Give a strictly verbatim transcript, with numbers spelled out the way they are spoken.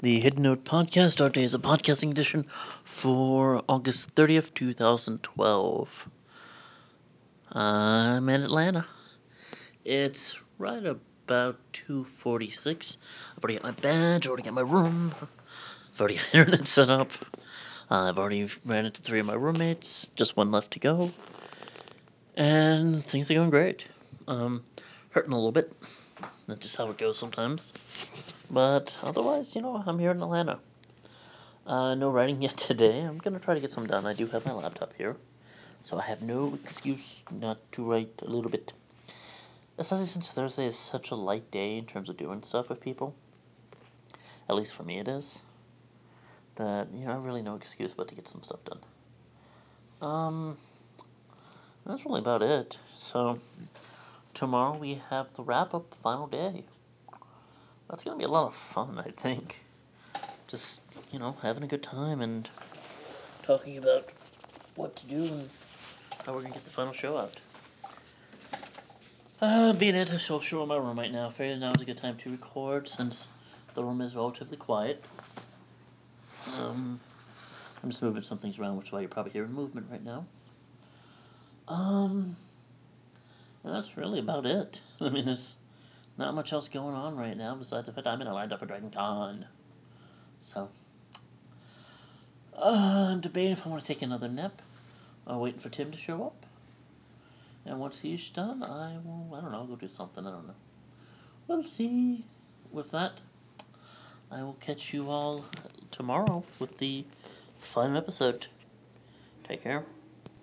the Hidden Note Podcast. Our day is a podcasting edition for August thirtieth, twenty twelve. I'm in Atlanta. It's right about two forty-six. I've already got my bed, already got my room, I've already got internet set up. Uh, I've already ran into three of my roommates, just one left to go. And things are going great. Um, hurting a little bit. That's just how it goes sometimes. But otherwise, you know, I'm here in Atlanta. Uh, no writing yet today. I'm gonna try to get some done. I do have my laptop here, so I have no excuse not to write a little bit. Especially since Thursday is such a light day in terms of doing stuff with people. At least for me, it is. That you know, I have really no excuse but to get some stuff done. Um, that's really about it. So tomorrow we have the wrap up final day. That's gonna be a lot of fun, I think. Just you know, having a good time and talking about what to do and how we're gonna get the final show out. Uh, being antisocial in my room right now. Figured now is a good time to record since the room is relatively quiet. Um, I'm just moving some things around, which is why you're probably hearing movement right now. Um, and that's really about it. I mean, there's not much else going on right now besides the fact I'm in a lined up for Dragon Con. So, uh, I'm debating if I want to take another nap. I'm waiting for Tim to show up. And once he's done, I will, I don't know, go do something. I don't know. We'll see. With that, I will catch you all tomorrow with the final episode. Take care.